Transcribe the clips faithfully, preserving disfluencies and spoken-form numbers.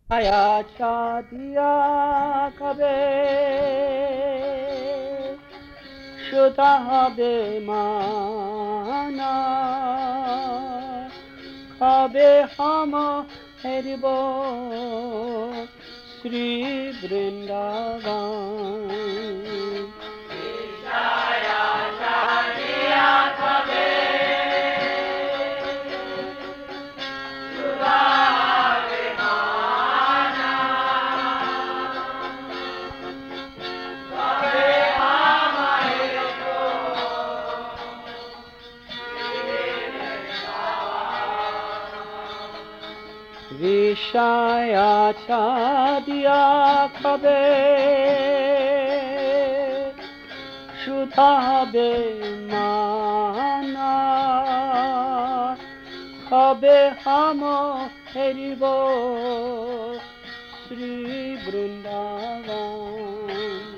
Aya chadia kabe shuta habe mana kabe hama heribo Sri Vrindavan Aya chadia kabe Vishaya chadia kabe Shudha be mana kabe hamo heribo Sri Vrindavan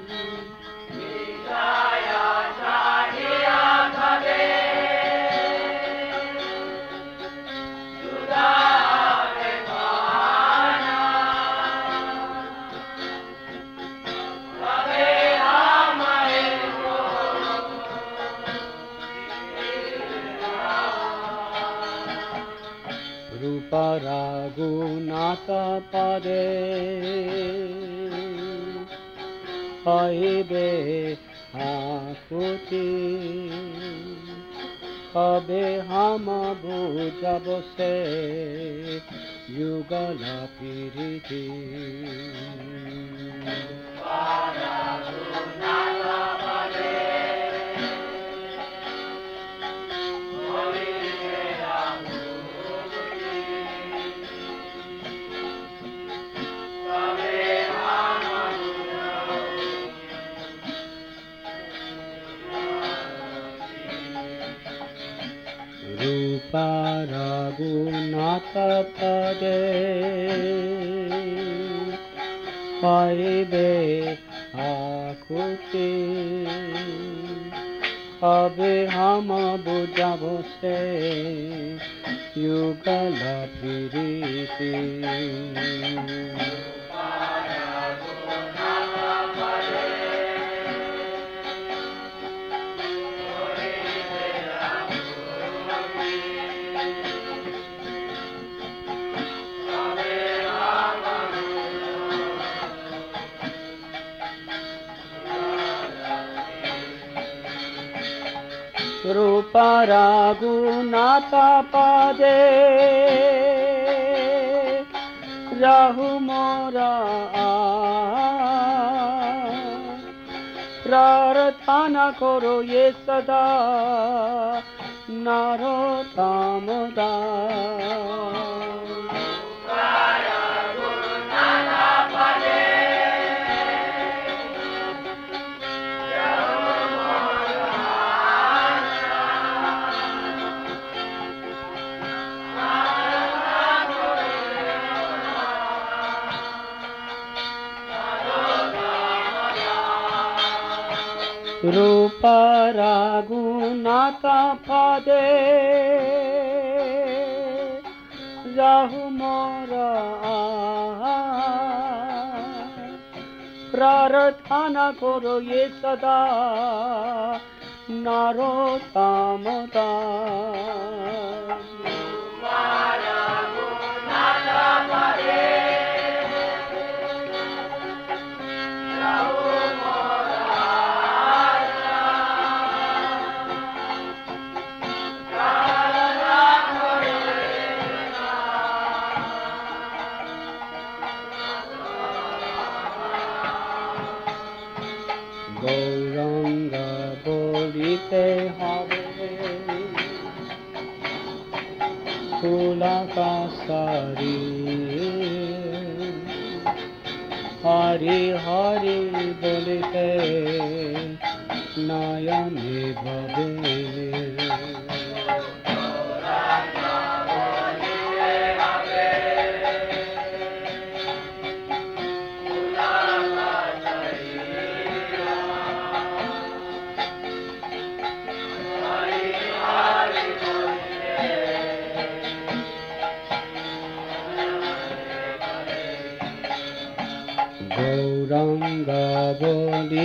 Vishaya chadia kabe Shudha Paragunata pade haibe akuti kabe hama bujabo se yugala piriti Paragunata pade Paragunata pade haibe akuti kabe hama bujabo se yugala piriti Paragunata pade rahu mora prarthana koro ye sada narotamada Paragunata pade Rupa Ragunata pade Rahu mora Prarthana koro ye sada Narotamada Rupa Ragunata pade Rahu Gauranga bolite habe Kulaka sari Hari Hari bolite Nayane bhabe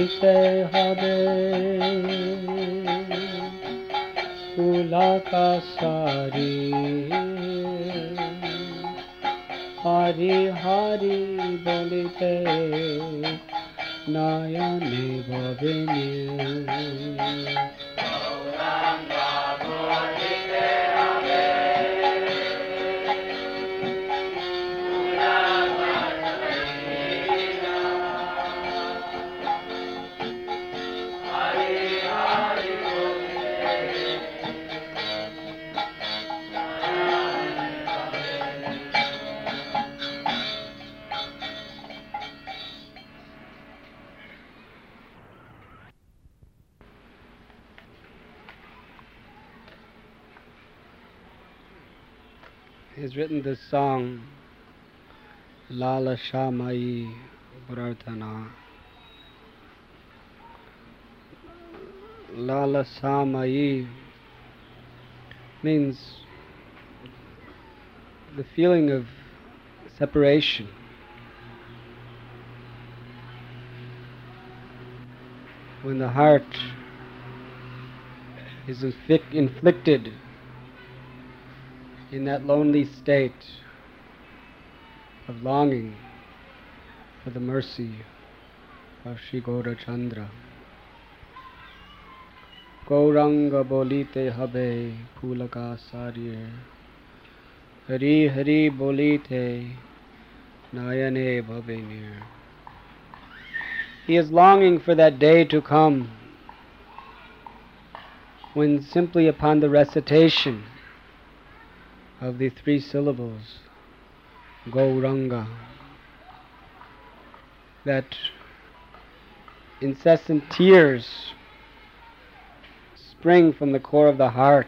বলিতে হবে কুলাকাসারি হরি হরি বলিতে নয়নে ভবেনে He's written this song, Lala Shamai Prarthana. Lala Samai means the feeling of separation. When the heart is inflic- inflicted in that lonely state of longing for the mercy of Sri Gaurachandra. Gauranga bolite habe pulaka sarye Hari Hari bolite nayane bhavenir. He is longing for that day to come when simply upon the recitation of the three syllables, Gauranga, that incessant tears spring from the core of the heart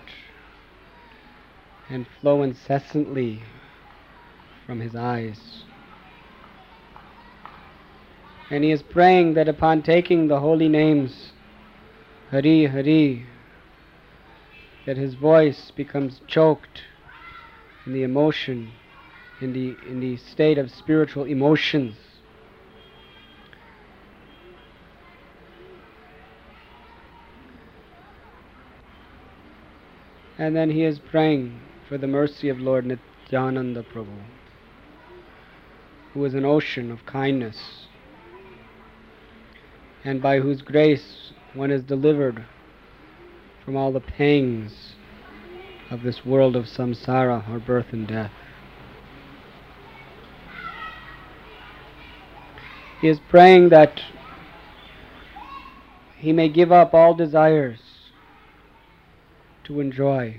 and flow incessantly from his eyes. And he is praying that upon taking the holy names, Hari Hari, that his voice becomes choked in the emotion, in the in the state of spiritual emotions. And then he is praying for the mercy of Lord Nityananda Prabhu, who is an ocean of kindness, and by whose grace one is delivered from all the pangs of this world of samsara, or birth and death. He is praying that he may give up all desires to enjoy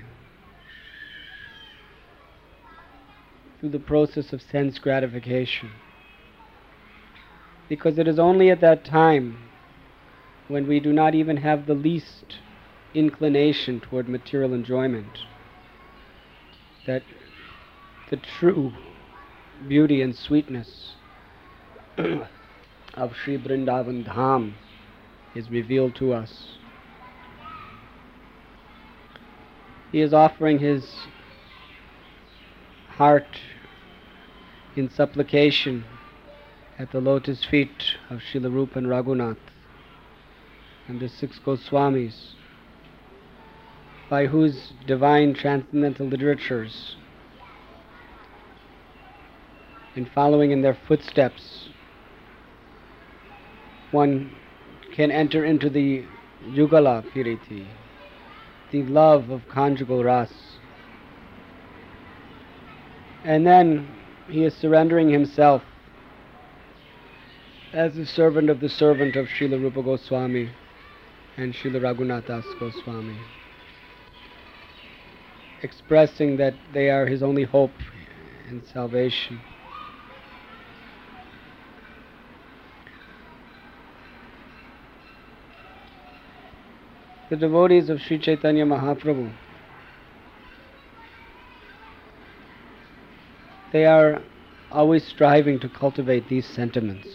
through the process of sense gratification. Because it is only at that time when we do not even have the least inclination toward material enjoyment that the true beauty and sweetness of Sri Vrindavan Dham is revealed to us. He is offering his heart in supplication at the lotus feet of Srila Rupa and Raghunath and the six Goswamis, by whose divine transcendental literatures, in following in their footsteps, one can enter into the Yugala Piriti, the love of conjugal ras. And then he is surrendering himself as the servant of the servant of Srila Rupa Goswami and Srila Raghunath Das Goswami, expressing that they are his only hope in salvation. The devotees of Sri Chaitanya Mahaprabhu, they are always striving to cultivate these sentiments.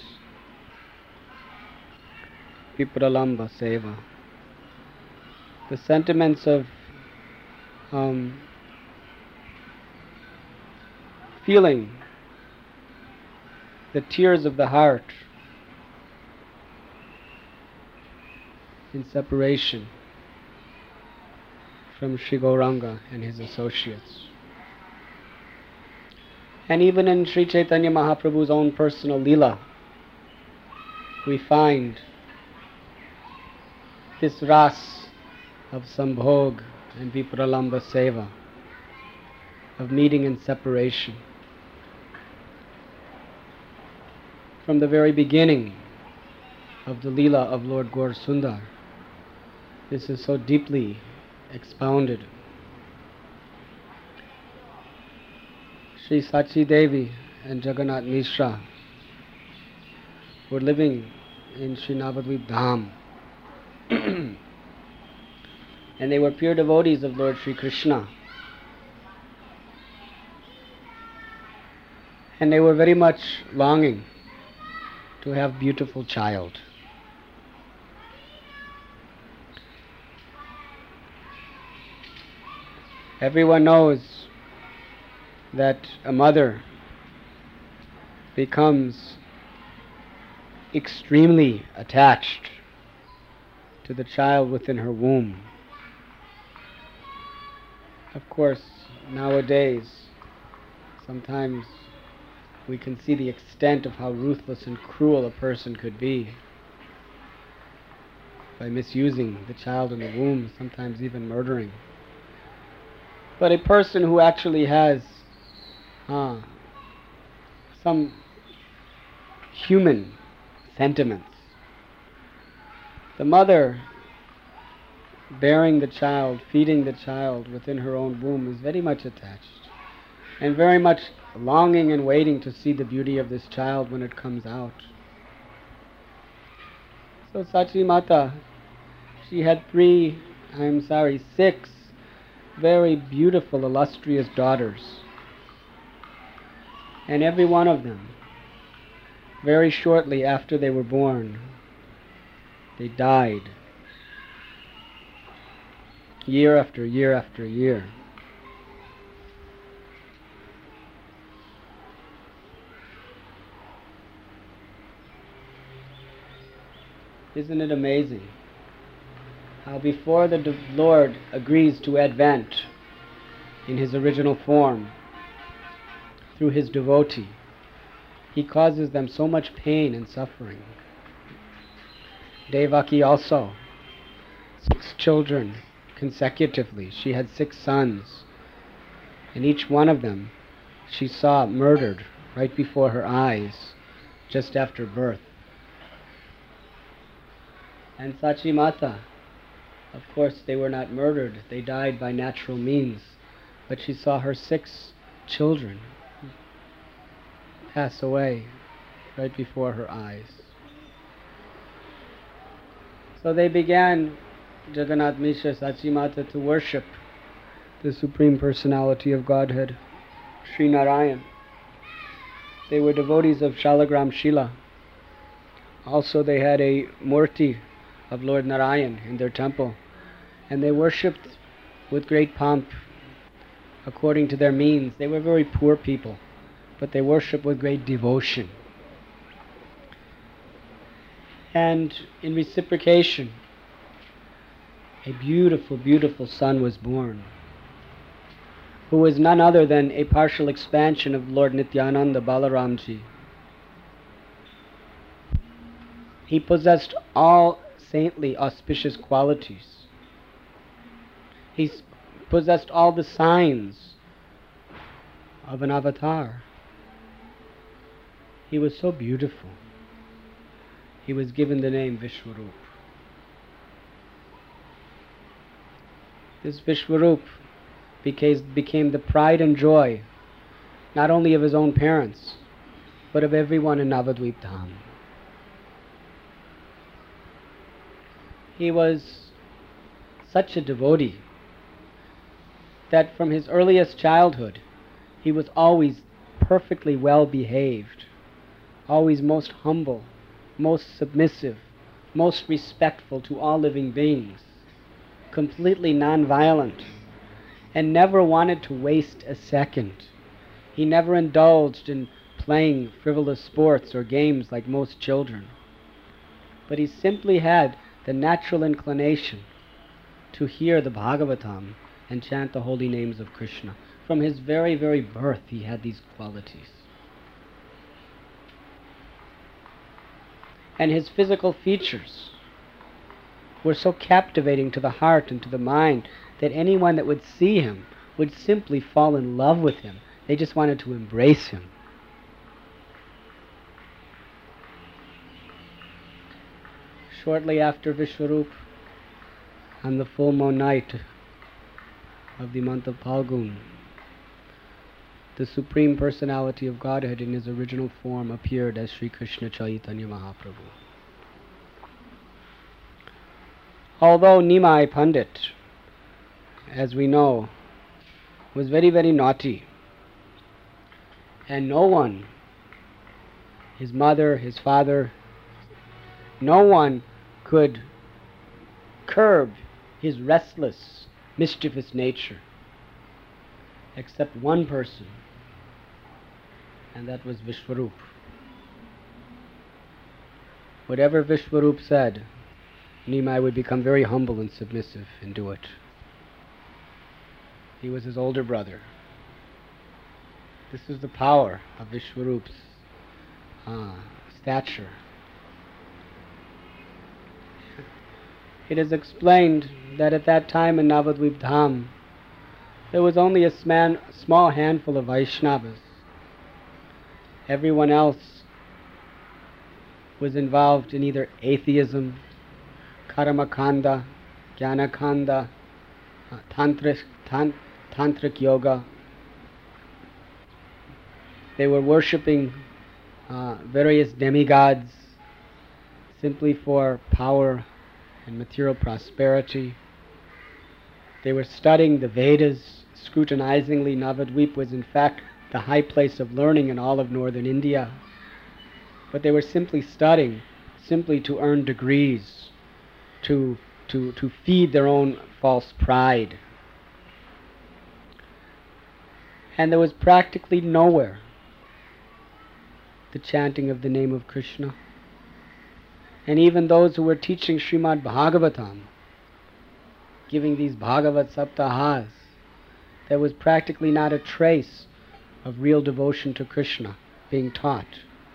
Vipralamba Seva. The sentiments of um, feeling the tears of the heart in separation from Sri Gauranga and his associates. And even in Sri Chaitanya Mahaprabhu's own personal Leela, we find this ras of Sambhog and Vipralamba Seva, of meeting and separation. From the very beginning of the Leela of Lord Gaur Sundar, this is so deeply expounded. Sri Sachi Devi and Jagannath Mishra were living in Sri Navadvip Dham, and they were pure devotees of Lord Sri Krishna. And they were very much longing to have beautiful child. Everyone knows that a mother becomes extremely attached to the child within her womb. Of course, nowadays, sometimes we can see the extent of how ruthless and cruel a person could be by misusing the child in the womb, sometimes even murdering. But a person who actually has uh, some human sentiments, the mother bearing the child, feeding the child within her own womb, is very much attached and very much longing and waiting to see the beauty of this child when it comes out. So Sachi Mata, she had three, I'm sorry, six very beautiful, illustrious daughters. And every one of them, very shortly after they were born, they died. Year after year after year. Isn't it amazing how before the Lord agrees to advent in his original form through his devotee, he causes them so much pain and suffering. Devaki also, six children consecutively. She had six sons, and each one of them she saw murdered right before her eyes just after birth. And Sachi Mata, of course, they were not murdered, they died by natural means, but she saw her six children pass away right before her eyes. So they began, Jagannath Mishra, Sachi Mata, to worship the Supreme Personality of Godhead, Sri Narayan. They were devotees of Shalagram Shila. Also they had a murti of Lord Narayan in their temple, and they worshipped with great pomp according to their means. They were very poor people, but they worshipped with great devotion. And in reciprocation, a beautiful, beautiful son was born, who was none other than a partial expansion of Lord Nityananda Balaramji. He possessed all saintly, auspicious qualities. He possessed all the signs of an avatar. He was so beautiful. He was given the name Vishwarup. This Vishwarup became, became the pride and joy not only of his own parents, but of everyone in Navadvip Dham. He was such a devotee that from his earliest childhood he was always perfectly well behaved, always most humble, most submissive, most respectful to all living beings, completely non-violent, and never wanted to waste a second. He never indulged in playing frivolous sports or games like most children, but he simply had the natural inclination to hear the Bhagavatam and chant the holy names of Krishna. From his very, very birth he had these qualities. And his physical features were so captivating to the heart and to the mind that anyone that would see him would simply fall in love with him. They just wanted to embrace him. Shortly after Vishwarup, on the full moon night of the month of Phalgun, the Supreme Personality of Godhead in his original form appeared as Sri Krishna Chaitanya Mahaprabhu. Although Nimai Pandit, as we know, was very, very naughty, and no one, his mother, his father, no one could curb his restless, mischievous nature except one person, and that was Vishwarup. Whatever Vishwarup said, Nimai would become very humble and submissive and do it. He was his older brother. This is the power of Vishwarup's uh, stature. It is explained that at that time in Navadvip Dham, there was only a sman, small handful of Vaishnavas. Everyone else was involved in either atheism, Karmakanda, Jnanakanda, uh, tantric, tant, tantric yoga. They were worshipping uh, various demigods simply for power and material prosperity. They were studying the Vedas scrutinizingly. Navadvip was in fact the high place of learning in all of northern India. But they were simply studying, simply to earn degrees, to, to, to feed their own false pride. And there was practically nowhere the chanting of the name of Krishna. And even those who were teaching Srimad Bhagavatam, giving these Bhagavat Saptahas, there was practically not a trace of real devotion to Krishna being taught.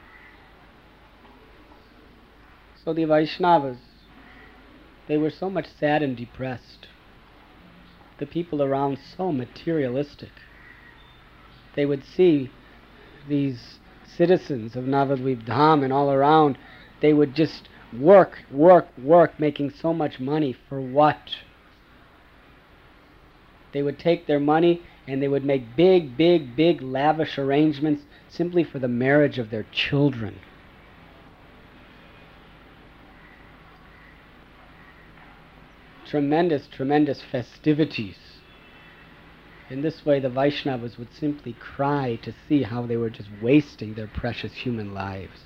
So the Vaishnavas, they were so much sad and depressed. The people around so materialistic. They would see these citizens of Navadvip Dham and all around, they would just work, work, work, making so much money. For what? They would take their money and they would make big, big, big, lavish arrangements simply for the marriage of their children. Tremendous, tremendous festivities. In this way, the Vaishnavas would simply cry to see how they were just wasting their precious human lives.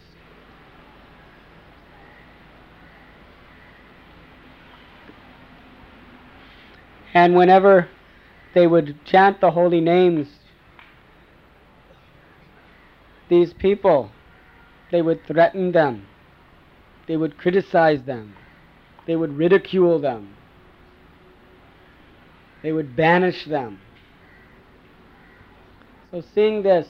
And whenever they would chant the holy names, these people, they would threaten them, they would criticize them, they would ridicule them, they would banish them. So seeing this,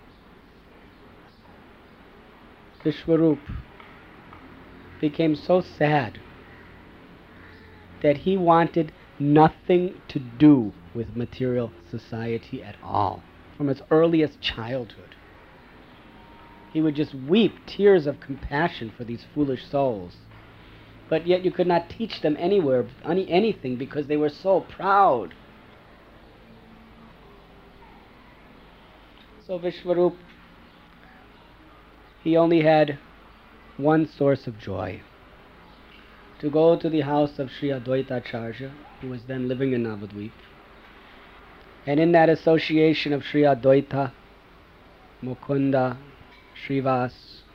Vishwarup became so sad that he wanted nothing to do with material society at all, from his earliest childhood. He would just weep tears of compassion for these foolish souls. But yet you could not teach them anywhere, any, anything, because they were so proud. So Vishwarup, he only had one source of joy: to go to the house of Sri Advaita Acharya, who was then living in Navadvip. And in that association of Sri Advaita, Mukunda, Srivas,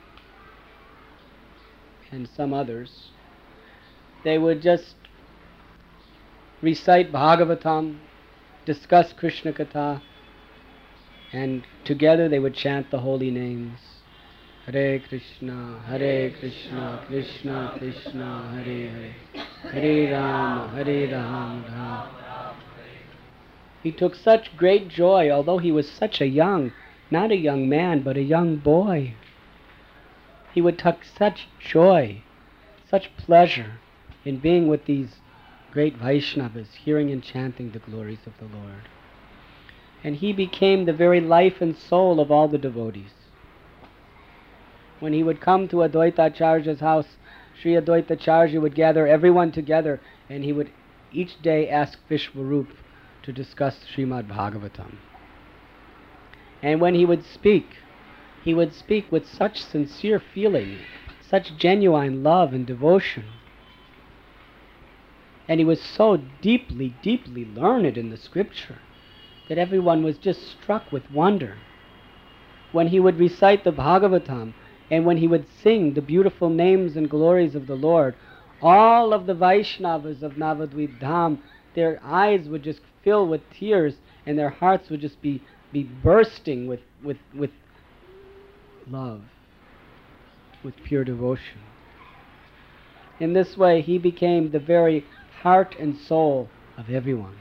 and some others, they would just recite Bhagavatam, discuss Krishna Katha, and together they would chant the holy names Hare Krishna, Hare Krishna, Krishna Krishna, Hare Hare, Hare Rama, Hare Rama, Rama. He took such great joy, although he was such a young, not a young man, but a young boy. He would take such joy, such pleasure in being with these great Vaishnavas, hearing and chanting the glories of the Lord. And he became the very life and soul of all the devotees. When he would come to Advaita Acharya's house, Sri Advaita Acharya would gather everyone together, and he would each day ask Vishwarup to discuss Srimad Bhagavatam. And when he would speak, he would speak with such sincere feeling, such genuine love and devotion. And he was so deeply, deeply learned in the scripture that everyone was just struck with wonder. When he would recite the Bhagavatam, and when he would sing the beautiful names and glories of the Lord, all of the Vaishnavas of Navadvip Dham, their eyes would just fill with tears, and their hearts would just be, be bursting with, with, with love, with pure devotion. In this way, he became the very heart and soul of everyone.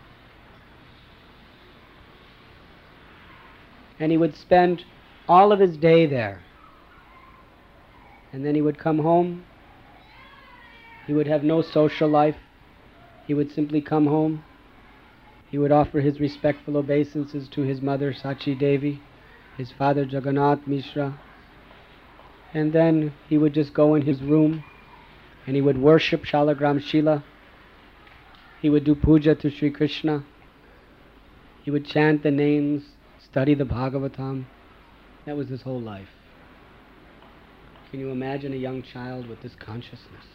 And he would spend all of his day there. And then he would come home. He would have no social life. He would simply come home. He would offer his respectful obeisances to his mother Sachi Devi, his father Jagannath Mishra, and then he would just go in his room and he would worship Shalagram Shila. He would do puja to Sri Krishna. He would chant the names, study the Bhagavatam. That was his whole life. Can you imagine a young child with this consciousness?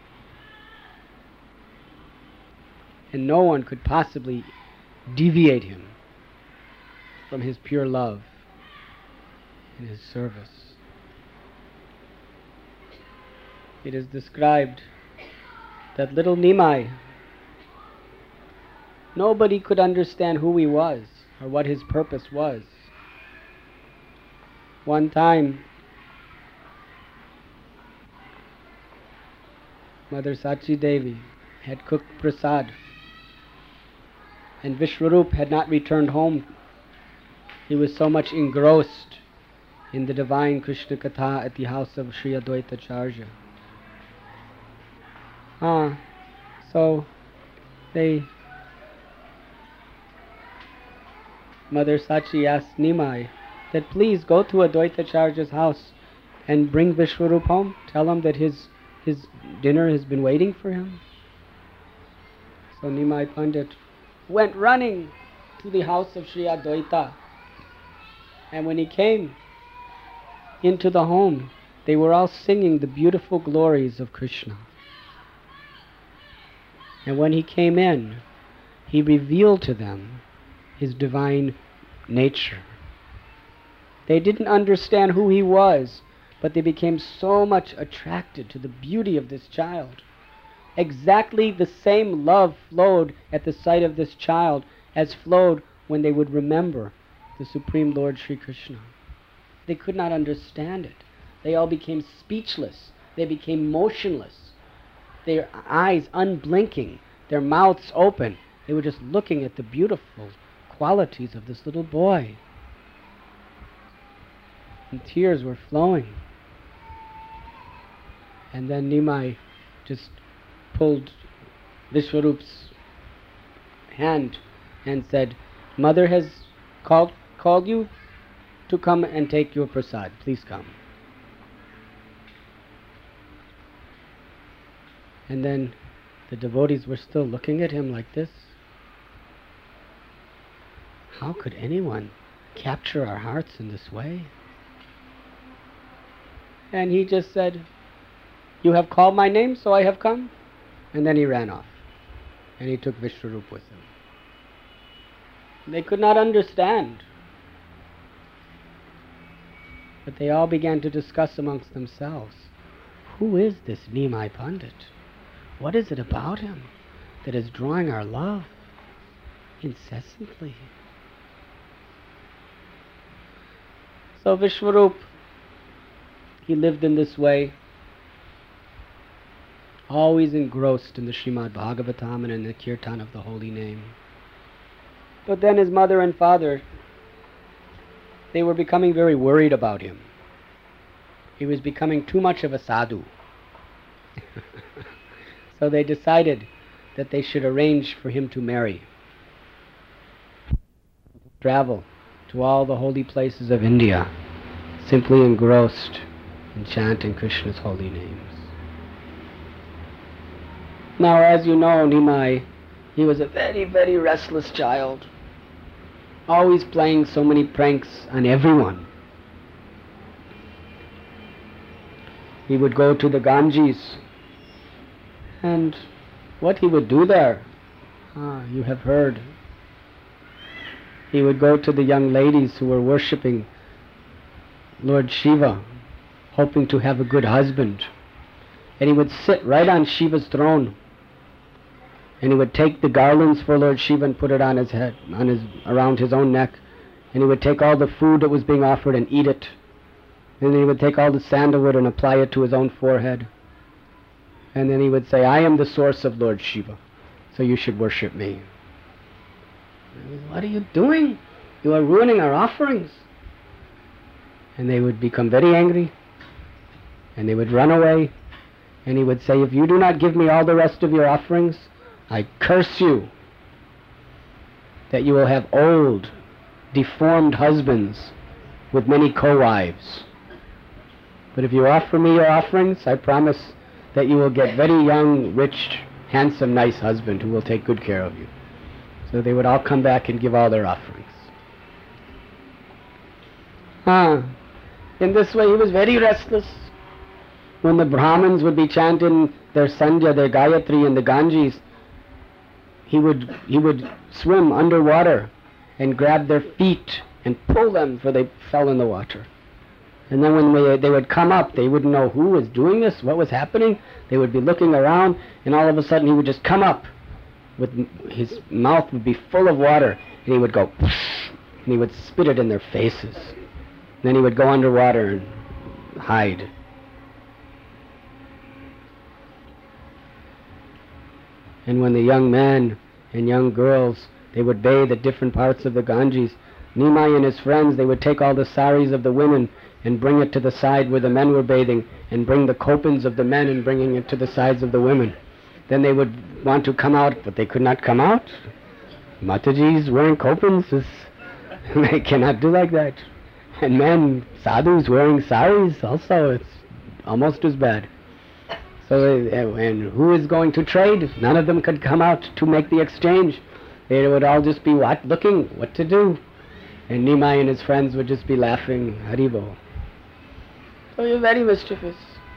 And no one could possibly deviate him from his pure love and his service. It is described that little Nimai, nobody could understand who he was or what his purpose was. One time, Mother Sachi Devi had cooked prasad, and Vishwarup had not returned home. He was so much engrossed in the divine Krishna Katha at the house of Sri Advaita Acharya. Ah, so they, Mother Sachi asked Nimai that please go to Advaita Acharya's house and bring Vishwarup home. Tell him that his his dinner has been waiting for him. So Nimai Pandit went running to the house of Sri Advaita. And when he came into the home, they were all singing the beautiful glories of Krishna. And when he came in, he revealed to them his divine nature. They didn't understand who he was, but they became so much attracted to the beauty of this child. Exactly the same love flowed at the sight of this child as flowed when they would remember the Supreme Lord Sri Krishna. They could not understand it. They all became speechless. They became motionless. Their eyes unblinking, their mouths open. They were just looking at the beautiful qualities of this little boy. And tears were flowing. And then Nimai just pulled Vishwarup's hand and said, Mother has called, called you to come and take your prasad. Please come. And then the devotees were still looking at him like this. How could anyone capture our hearts in this way? And he just said, you have called my name, so I have come. And then he ran off. And he took Vishwarup with him. They could not understand. But they all began to discuss amongst themselves, who is this Nimai Pandit? What is it about him that is drawing our love incessantly? So Vishwarup he lived in this way, always engrossed in the Srimad Bhagavatam and in the Kirtan of the holy name. But then his mother and father, they were becoming very worried about him. He was becoming too much of a sadhu. So they decided that they should arrange for him to marry. Travel to all the holy places of India, simply engrossed in chanting Krishna's holy names. Now, as you know, Nimai, he was a very, very restless child, always playing so many pranks on everyone. He would go to the Ganges, and what he would do there, ah, you have heard. He would go to the young ladies who were worshipping Lord Shiva, hoping to have a good husband, and he would sit right on Shiva's throne, and he would take the garlands for Lord Shiva and put it on his head, on his, around his own neck, and he would take all the food that was being offered and eat it, and then he would take all the sandalwood and apply it to his own forehead, and then he would say, I am the source of Lord Shiva, so you should worship me. What are you doing? You are ruining our offerings. And they would become very angry, and they would run away, and he would say, if you do not give me all the rest of your offerings, I curse you, that you will have old, deformed husbands with many co-wives. But if you offer me your offerings, I promise that you will get very young, rich, handsome, nice husband who will take good care of you. So they would all come back and give all their offerings. Ah, in this way he was very restless. When the Brahmins would be chanting their Sandhya, their Gayatri in the Ganges, he would, he would swim underwater and grab their feet and pull them, for they fell in the water. And then when they, they would come up, they wouldn't know who was doing this, what was happening. They would be looking around, and all of a sudden he would just come up. With his mouth would be full of water, and he would go, and he would spit it in their faces. Then he would go underwater and hide. And when the young men and young girls, they would bathe at different parts of the Ganges, Nimai and his friends, they would take all the saris of the women and bring it to the side where the men were bathing, and bring the kopans of the men and bringing it to the sides of the women. Then they would want to come out, but they could not come out. Mataji's wearing kopans, they cannot do like that. And men, sadhus wearing saris also, it's almost as bad. So, and who is going to trade? None of them could come out to make the exchange. They would all just be what? Looking what to do. And Nimai and his friends would just be laughing, Haribo. So you're very mischievous.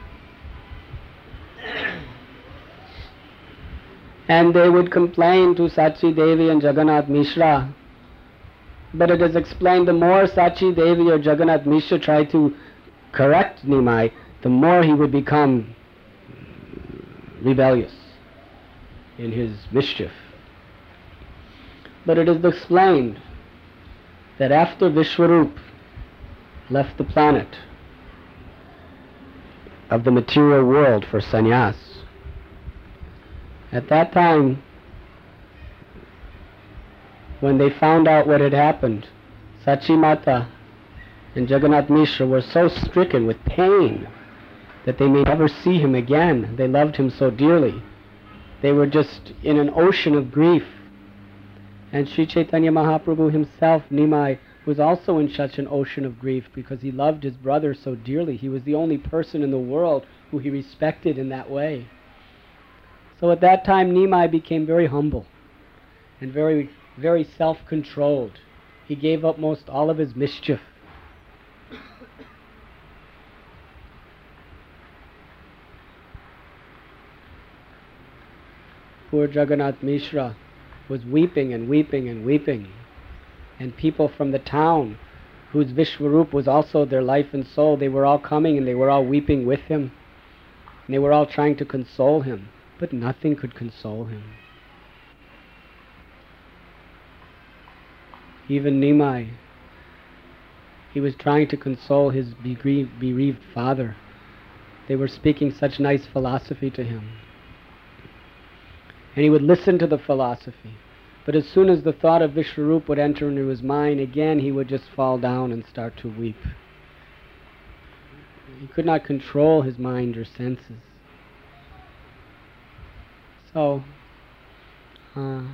And they would complain to Sachi Devi and Jagannath Mishra. But it is explained, the more Sachi Devi or Jagannath Mishra tried to correct Nimai, the more he would become rebellious in his mischief. But it is explained that after Vishwarup left the planet of the material world for sannyas, at that time, when they found out what had happened, Sachi Mata and Jagannath Mishra were so stricken with pain that they may never see him again. They loved him so dearly. They were just in an ocean of grief. And Sri Chaitanya Mahaprabhu himself, Nimai, was also in such an ocean of grief because he loved his brother so dearly. He was the only person in the world who he respected in that way. So at that time Nimai became very humble and very, very self-controlled. He gave up most all of his mischief. Poor Jagannath Mishra was weeping and weeping and weeping. And people from the town, whose Vishwarup was also their life and soul, they were all coming and they were all weeping with him. And they were all trying to console him, but nothing could console him. Even Nimai, He was trying to console his bereaved, bereaved father. They were speaking such nice philosophy to him. And he would listen to the philosophy. But as soon as the thought of Vishwarup would enter into his mind, again he would just fall down and start to weep. He could not control his mind or senses. So, uh,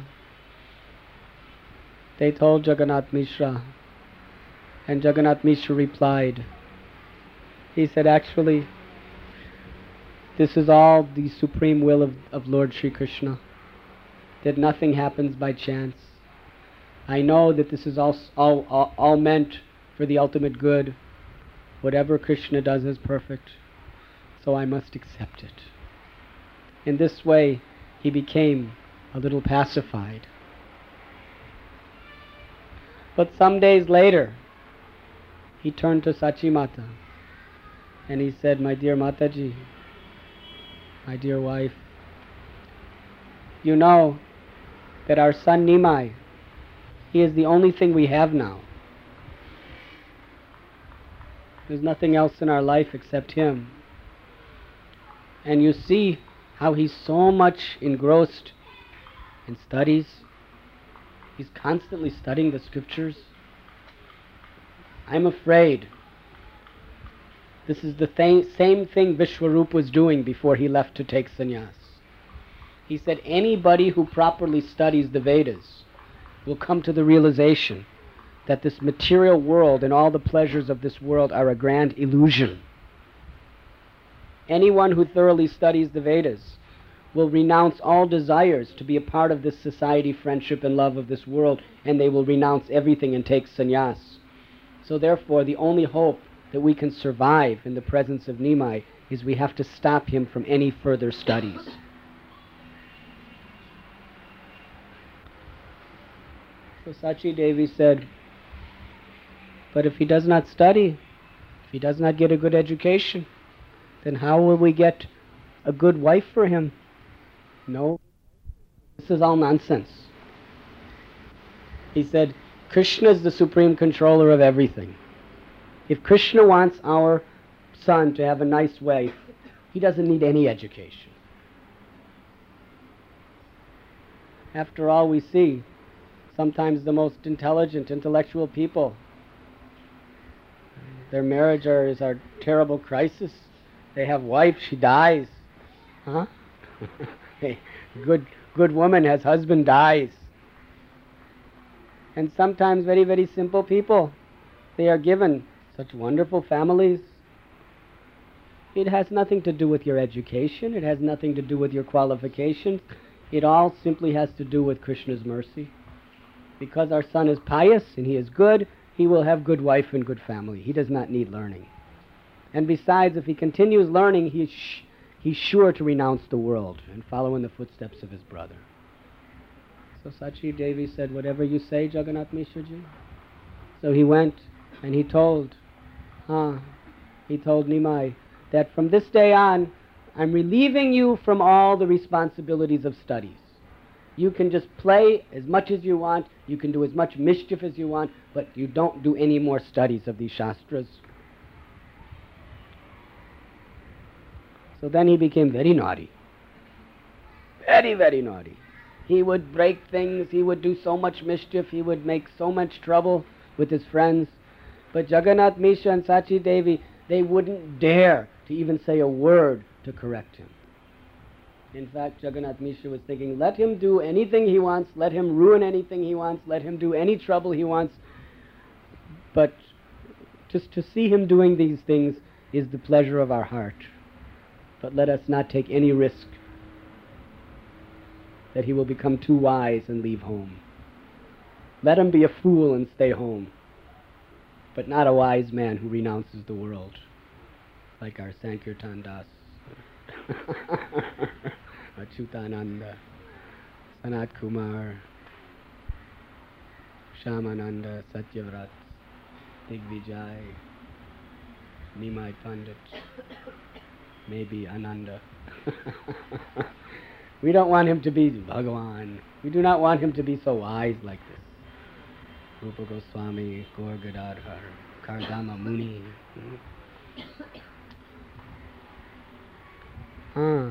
they told Jagannath Mishra, and Jagannath Mishra replied. He said, actually, this is all the supreme will of, of Lord Sri Krishna, that nothing happens by chance. I know that this is all, all, all, all meant for the ultimate good. Whatever Krishna does is perfect, so I must accept it. In this way, he became a little pacified. But some days later, he turned to Sachi Mata and he said, my dear Mataji, my dear wife, you know that our son Nimai, he is the only thing we have now. There's nothing else in our life except him. And you see how he's so much engrossed in studies. He's constantly studying the scriptures. I'm afraid this is the th- same thing Vishwarup was doing before he left to take sannyas. He said anybody who properly studies the Vedas will come to the realization that this material world and all the pleasures of this world are a grand illusion. Anyone who thoroughly studies the Vedas will renounce all desires to be a part of this society, friendship, and love of this world, and they will renounce everything and take sannyas. So therefore, the only hope that we can survive in the presence of Nimai is we have to stop him from any further studies. So Sachi Devi said, but if he does not study, if he does not get a good education, then how will we get a good wife for him? No, this is all nonsense. He said, Krishna is the supreme controller of everything. If Krishna wants our son to have a nice wife, he doesn't need any education. After all, we see sometimes the most intelligent, intellectual people, their marriage are, is a terrible crisis. They have wife, she dies. Huh? good, good woman has husband, dies. And sometimes very, very simple people, they are given such wonderful families. It has nothing to do with your education. It has nothing to do with your qualifications. It all simply has to do with Krishna's mercy. Because our son is pious and he is good, he will have good wife and good family. He does not need learning. And besides, if he continues learning, he is sh- he's sure to renounce the world and follow in the footsteps of his brother. So Sachi Devi said, whatever you say, Jagannath Mishra ji. So he went and he told, huh, he told Nimai that from this day on, I'm relieving you from all the responsibilities of studies. You can just play as much as you want, you can do as much mischief as you want, but you don't do any more studies of these shastras. So then he became very naughty. Very, very naughty. He would break things, he would do so much mischief, he would make so much trouble with his friends. But Jagannath Mishra and Sachi Devi, they wouldn't dare to even say a word to correct him. In fact, Jagannath Mishra was thinking, let him do anything he wants, let him ruin anything he wants, let him do any trouble he wants. But just to see him doing these things is the pleasure of our heart. But let us not take any risk that he will become too wise and leave home. Let him be a fool and stay home, but not a wise man who renounces the world, like our Sankirtan Das. Achyutananda, Sanat Kumar, Shyamananda, Satyavrat, Digvijay, Nimai Pandit, maybe Ananda. We don't want him to be Bhagavan. We do not want him to be so wise like this. Rupa Goswami, Gaur Gadadhar, Kardama Muni. Ah.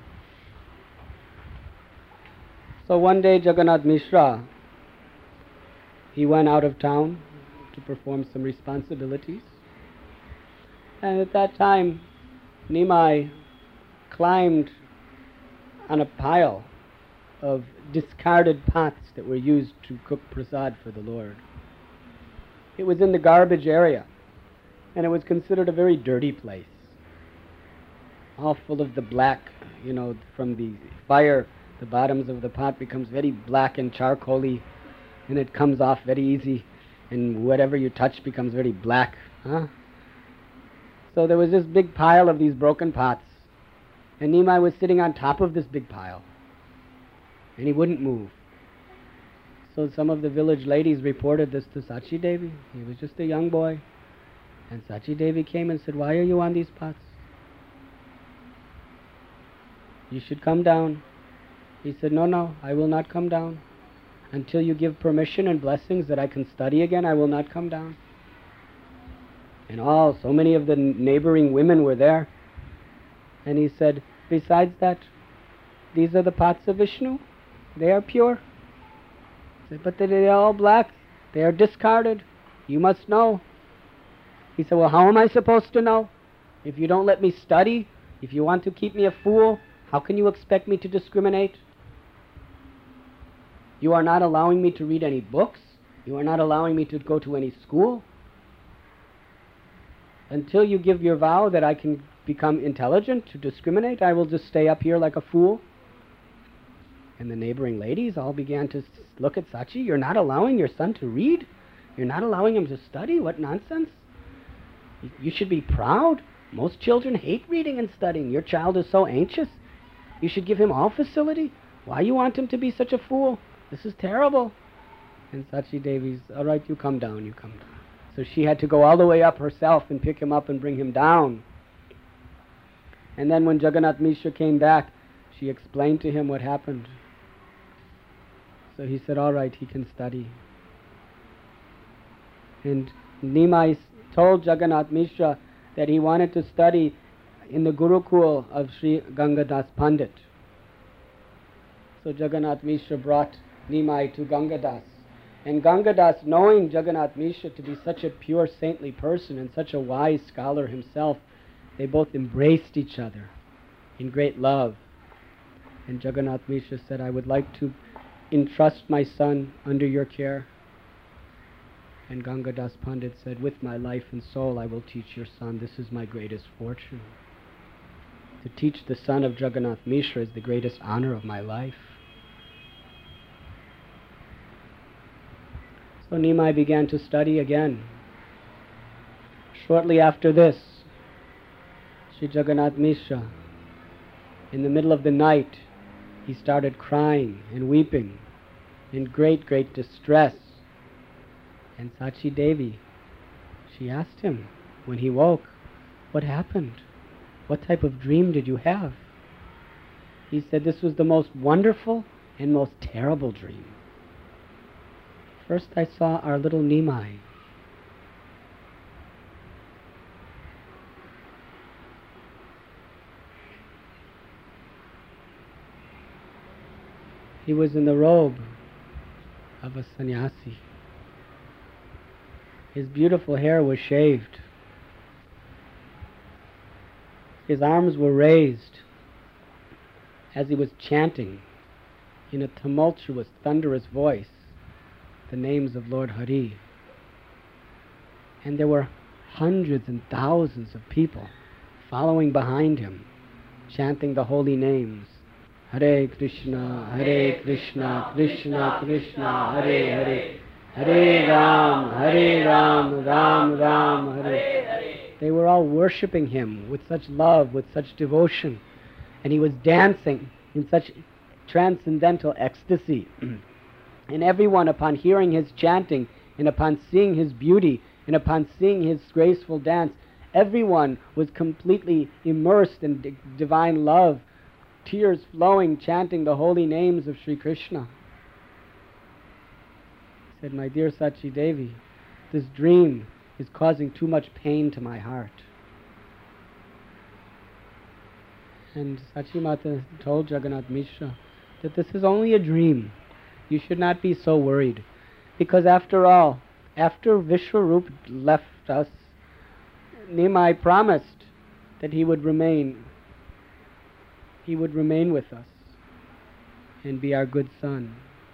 So one day Jagannath Mishra, he went out of town to perform some responsibilities. And at that time, Nimai climbed on a pile of discarded pots that were used to cook prasad for the Lord. It was in the garbage area, and it was considered a very dirty place, all full of the black, you know, from the fire. The bottoms of the pot becomes very black and charcoaly, and it comes off very easy, and whatever you touch becomes very black. Huh? So there was this big pile of these broken pots, and Nimai was sitting on top of this big pile, and he wouldn't move. So some of the village ladies reported this to Sachi Devi. He was just a young boy, and Sachi Devi came and said, "Why are you on these pots? You should come down." He said, "No, no, I will not come down. Until you give permission and blessings that I can study again, I will not come down." And all, so many of the neighboring women were there. And he said, "Besides that, these are the pots of Vishnu. They are pure." He said, "But they are all black. They are discarded. You must know." He said, "Well, how am I supposed to know? If you don't let me study, if you want to keep me a fool, how can you expect me to discriminate? You are not allowing me to read any books. You are not allowing me to go to any school. Until you give your vow that I can become intelligent to discriminate, I will just stay up here like a fool." And the neighboring ladies all began to look at Sachi. "You're not allowing your son to read? You're not allowing him to study? What nonsense. You should be proud. Most children hate reading and studying. Your child is so anxious. You should give him all facility. Why you want him to be such a fool? This is terrible." And Sachi Devi's, "All right, you come down, you come down." So she had to go all the way up herself and pick him up and bring him down. And then when Jagannath Mishra came back, she explained to him what happened. So he said, "All right, he can study." And Nimai told Jagannath Mishra that he wanted to study in the Gurukul of Sri Gangadas Pandit. So Jagannath Mishra brought Nimai to Gangadas. And Gangadas, knowing Jagannath Mishra to be such a pure saintly person and such a wise scholar himself, they both embraced each other in great love. And Jagannath Mishra said, "I would like to entrust my son under your care." And Gangadas Pandit said, "With my life and soul I will teach your son. This is my greatest fortune. To teach the son of Jagannath Mishra is the greatest honor of my life." So Nimai began to study again. Shortly after this, Sri Jagannath Mishra, in the middle of the night, he started crying and weeping in great, great distress. And Sachi Devi, she asked him when he woke, "What happened? What type of dream did you have?" He said, "This was the most wonderful and most terrible dream. First I saw our little Nimai. He was in the robe of a sannyasi. His beautiful hair was shaved. His arms were raised as he was chanting in a tumultuous, thunderous voice the names of Lord Hari. And there were hundreds and thousands of people following behind him, chanting the holy names. Hare Krishna, Hare Krishna, Krishna Krishna, Hare Hare, Hare Ram, Hare Ram, Ram Ram, Hare Hare. They were all worshipping him with such love, with such devotion. And he was dancing in such transcendental ecstasy. And everyone, upon hearing his chanting, and upon seeing his beauty, and upon seeing his graceful dance, everyone was completely immersed in d- divine love, tears flowing, chanting the holy names of Sri Krishna. said, "My dear Sachi Devi, this dream is causing too much pain to my heart." And Sachi Mata told Jagannath Mishra that this is only a dream. You should not be so worried. Because after all, after Vishwarup left us, Nimai promised that he would remain. He would remain with us and be our good son.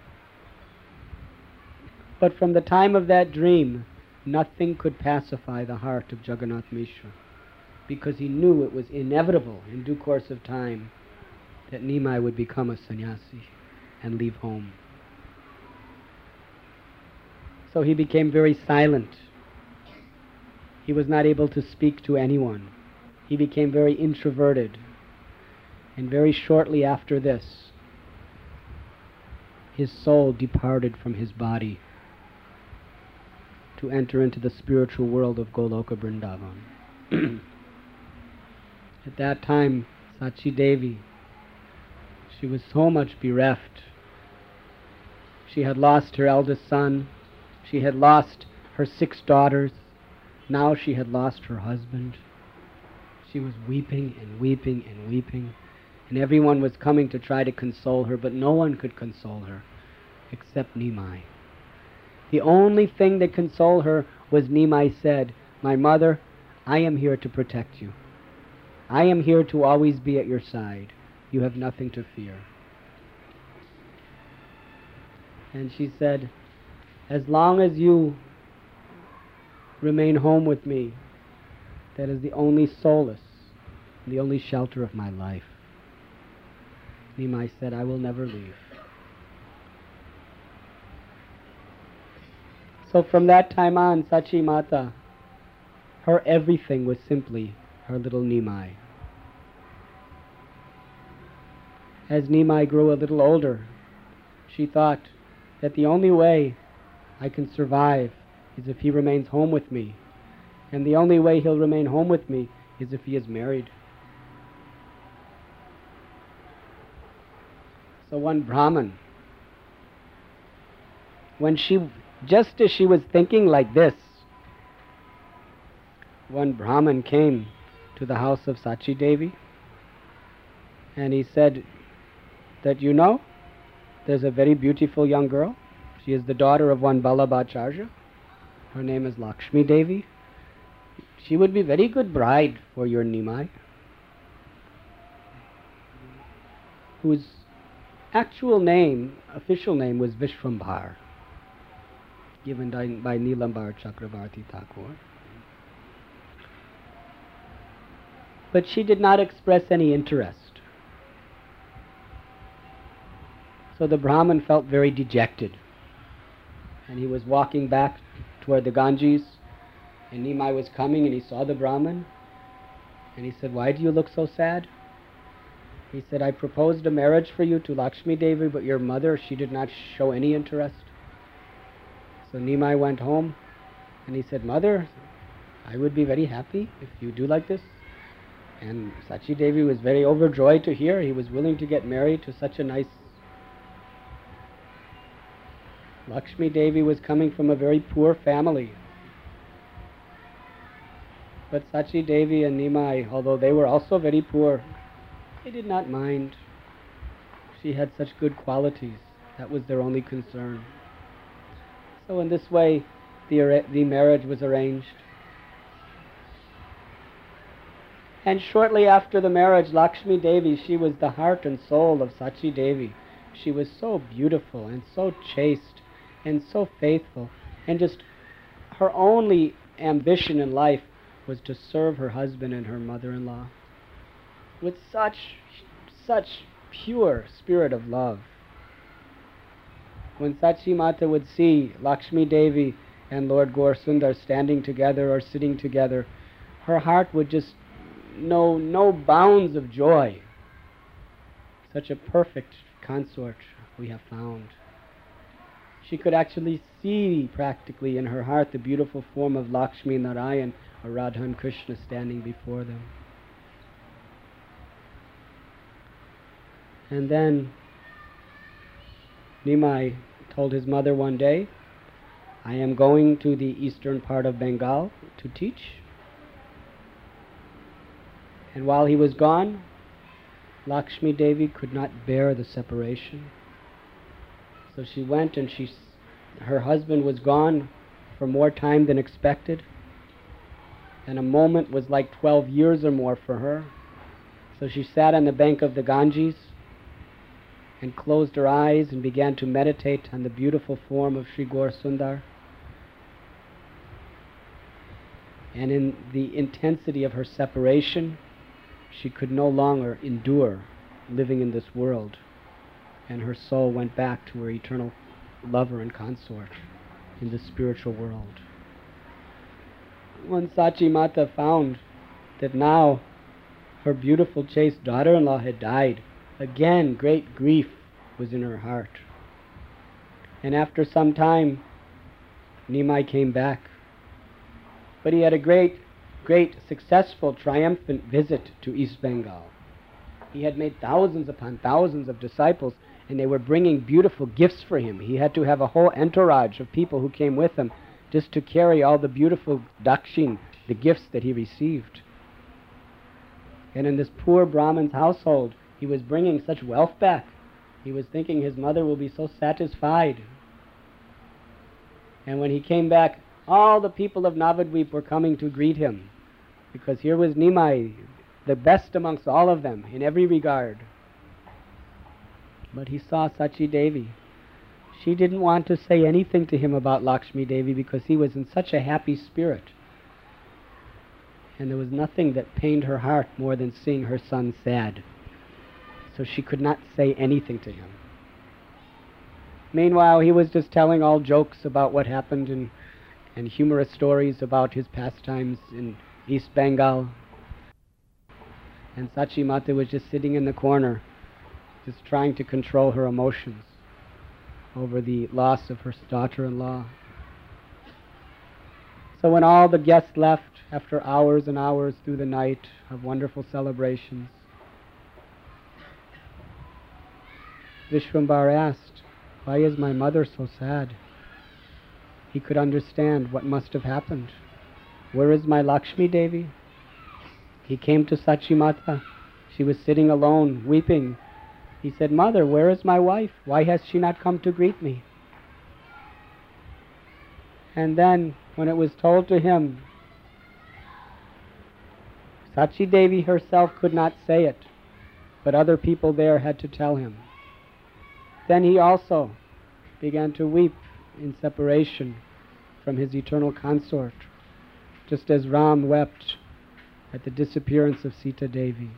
But from the time of that dream, nothing could pacify the heart of Jagannath Mishra, because he knew it was inevitable in due course of time that Nimai would become a sannyasi and leave home. So he became very silent. He was not able to speak to anyone. He became very introverted. And very shortly after this, his soul departed from his body to enter into the spiritual world of Goloka Vrindavan. At that time, Sachi Devi, she was so much bereft. She had lost her eldest son. She had lost her six daughters. Now she had lost her husband. She was weeping and weeping and weeping. And everyone was coming to try to console her, but no one could console her except Nimai. The only thing that consoled her was Nimai said, "My mother, I am here to protect you. I am here to always be at your side. You have nothing to fear." And she said, "As long as you remain home with me, that is the only solace, the only shelter of my life." Nimai said, "I will never leave." So from that time on, Sachi Mata, her everything was simply her little Nimai. As Nimai grew a little older, she thought that the only way I can survive is if he remains home with me. And the only way he'll remain home with me is if he is married. So one Brahman, when she, just as she was thinking like this, one Brahman came to the house of Sachi Devi, and he said that, "You know, there's a very beautiful young girl. She is the daughter of one Vallabhacharya. Her name is Lakshmi Devi. She would be very good bride for your Nimai," whose actual name, official name, was Vishwambhar, given by, by Nilambar Chakravarti Thakur. But she did not express any interest. So the Brahmin felt very dejected, and he was walking back toward the Ganges, and Nimai was coming, and he saw the Brahmin, and he said, "Why do you look so sad?" He said, "I proposed a marriage for you to Lakshmi Devi, but your mother, she did not show any interest." So Nimai went home, and he said, "Mother, I would be very happy if you do like this." And Sachi Devi was very overjoyed to hear he was willing to get married to such a nice... Lakshmi Devi was coming from a very poor family. But Sachi Devi and Nimai, although they were also very poor, they did not mind. She had such good qualities. That was their only concern. So in this way, the, the marriage was arranged. And shortly after the marriage, Lakshmi Devi, she was the heart and soul of Sachi Devi. She was so beautiful and so chaste and so faithful, and just her only ambition in life was to serve her husband and her mother-in-law with such, such pure spirit of love. When Sachi Mata would see Lakshmi Devi and Lord Gaur Sundar standing together or sitting together, her heart would just know no bounds of joy. Such a perfect consort we have found. She could actually see practically in her heart the beautiful form of Lakshmi Narayan or Radha and Krishna standing before them. And then Nimai told his mother one day I am going to the eastern part of Bengal to teach. And while he was gone, Lakshmi Devi could not bear the separation. So she went, and she, her husband was gone for more time than expected. And a moment was like twelve years or more for her. So she sat on the bank of the Ganges and closed her eyes and began to meditate on the beautiful form of Sri Gaur Sundar. And in the intensity of her separation, she could no longer endure living in this world, and her soul went back to her eternal lover and consort in the spiritual world. When Sachi Mata found that now her beautiful chaste daughter-in-law had died, again great grief was in her heart. And after some time, Nimai came back. But he had a great, great, successful, triumphant visit to East Bengal. He had made thousands upon thousands of disciples, and they were bringing beautiful gifts for him. He had to have a whole entourage of people who came with him just to carry all the beautiful dakshin, the gifts that he received. And in this poor Brahmin's household, he was bringing such wealth back. He was thinking his mother will be so satisfied. And when he came back, all the people of Navadvip were coming to greet him, because here was Nimai, the best amongst all of them in every regard. But he saw Sachi Devi. She didn't want to say anything to him about Lakshmi Devi because he was in such a happy spirit. And there was nothing that pained her heart more than seeing her son sad. So she could not say anything to him. Meanwhile, he was just telling all jokes about what happened and, and humorous stories about his pastimes in East Bengal. And Sachi Mata was just sitting in the corner, just trying to control her emotions over the loss of her daughter-in-law. So when all the guests left, after hours and hours through the night of wonderful celebrations, Vishwambar asked, "Why is my mother so sad?" He could understand what must have happened. "Where is my Lakshmi Devi?" He came to Sachi Mata. She was sitting alone, weeping. He said, "Mother, where is my wife? Why has she not come to greet me?" And then, when it was told to him, Sachi Devi herself could not say it, but other people there had to tell him. Then he also began to weep in separation from his eternal consort, just as Ram wept at the disappearance of Sita Devi.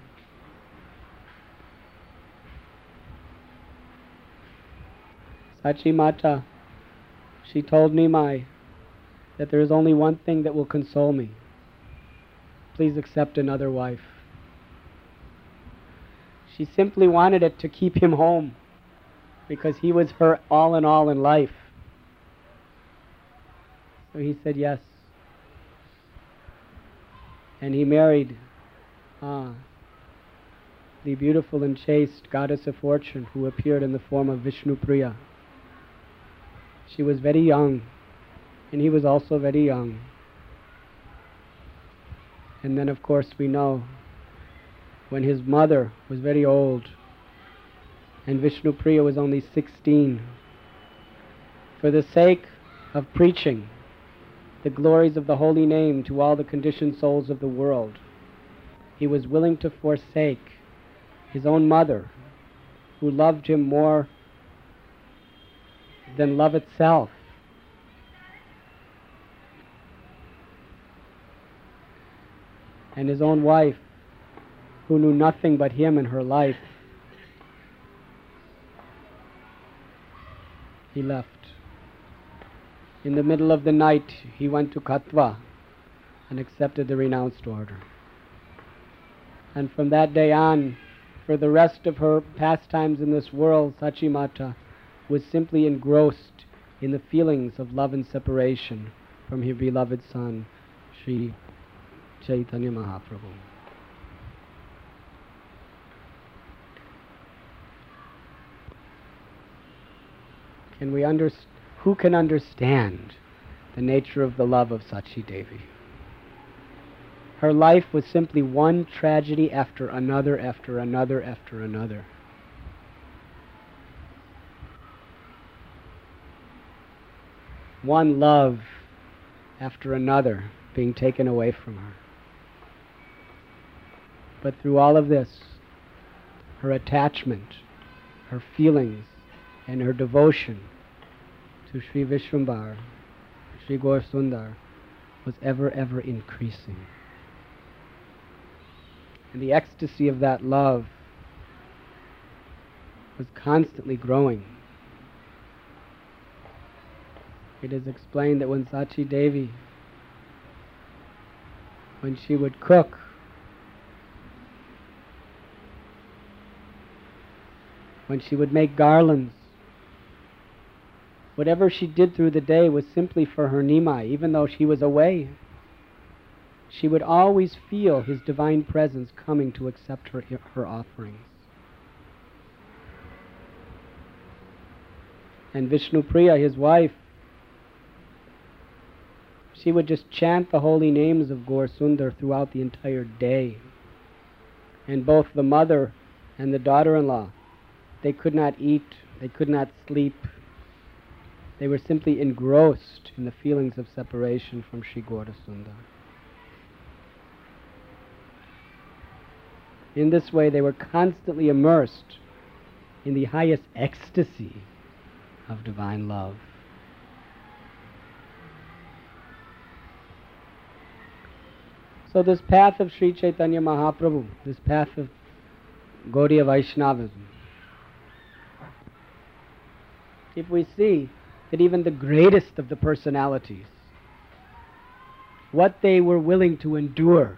Sachi Mata, she told Nimai that there is only one thing that will console me. Please accept another wife. She simply wanted it to keep him home, because he was her all in all in life. So he said yes. And he married ah, the beautiful and chaste goddess of fortune who appeared in the form of Vishnupriya. She was very young, and he was also very young. And then, of course, we know when his mother was very old and Vishnupriya was only sixteen, for the sake of preaching the glories of the holy name to all the conditioned souls of the world, he was willing to forsake his own mother, who loved him more than love itself. And his own wife, who knew nothing but him in her life. He left. In the middle of the night, he went to Katwa and accepted the renounced order. And from that day on, for the rest of her pastimes in this world, Sachi Mata was simply engrossed in the feelings of love and separation from her beloved son, Sri Chaitanya Mahaprabhu. Can we under, who can understand the nature of the love of Sachi Devi. Her life was simply one tragedy after another, after another, after another. One love after another being taken away from her. But through all of this, her attachment, her feelings, and her devotion to Sri Vishwambar, Sri Gaur Sundar, was ever, ever increasing. And the ecstasy of that love was constantly growing. It is explained that when Sachi Devi, when she would cook, when she would make garlands, whatever she did through the day was simply for her Nimai, even though she was away. She would always feel his divine presence coming to accept her, her offerings. And Vishnupriya, his wife, she would just chant the holy names of Gaur Sundar throughout the entire day. And both the mother and the daughter-in-law, they could not eat, they could not sleep. They were simply engrossed in the feelings of separation from Sri Gaur Sundar. In this way, they were constantly immersed in the highest ecstasy of divine love. So this path of Sri Chaitanya Mahaprabhu, this path of Gaudiya Vaishnavism, if we see that even the greatest of the personalities, what they were willing to endure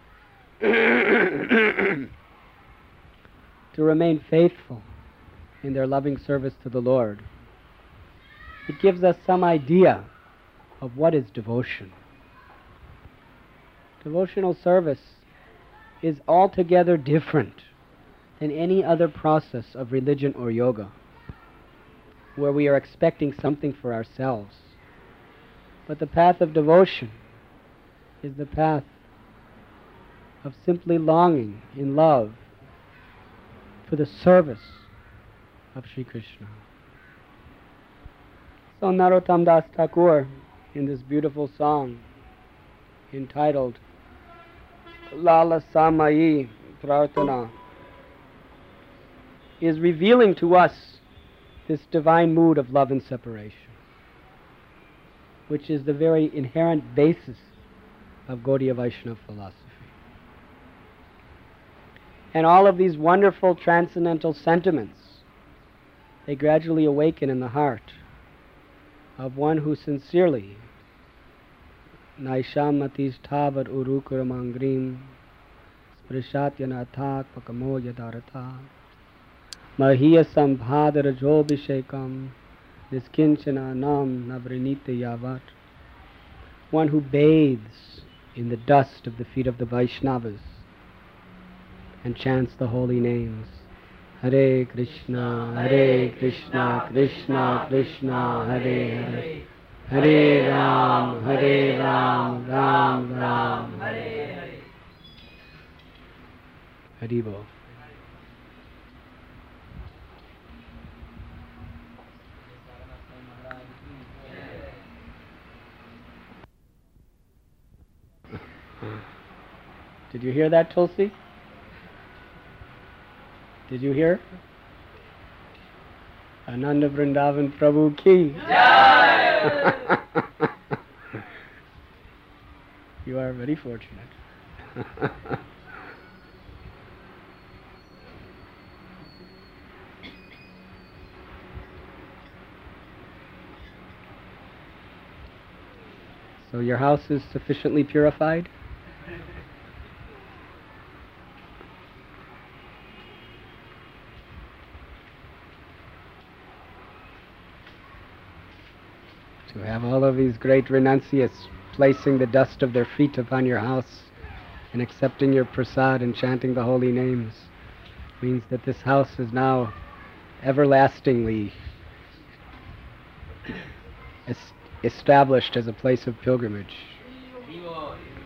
to remain faithful in their loving service to the Lord, it gives us some idea of what is devotion. Devotional service is altogether different than any other process of religion or yoga, where we are expecting something for ourselves. But the path of devotion is the path of simply longing in love for the service of Sri Krishna. So Narottam Das Thakur, in this beautiful song entitled Lala Samayi Prarthana, is revealing to us this divine mood of love and separation, which is the very inherent basis of Gaudiya Vaishnava philosophy. And all of these wonderful transcendental sentiments, they gradually awaken in the heart of one who sincerely Naishamatis Tavad Urukuramangrim Sprishatyanathak Pakamo Yadarata Mahiya Sambhadarajobhishekam Niskinchana Nam Navrinite Yavat. One who bathes in the dust of the feet of the Vaishnavas and chants the holy names. Hare Krishna, Hare Krishna, Krishna Krishna, Hare Hare, Hare Ram, Hare Ram, Ram Ram, Hare Hare. Haribo. Did you hear that, Tulsi? Did you hear? Ananda Vrindavan Prabhu ki. You are very fortunate. So your house is sufficiently purified? To have all of these great renunciates placing the dust of their feet upon your house and accepting your prasad and chanting the holy names means that this house is now everlastingly established as a place of pilgrimage.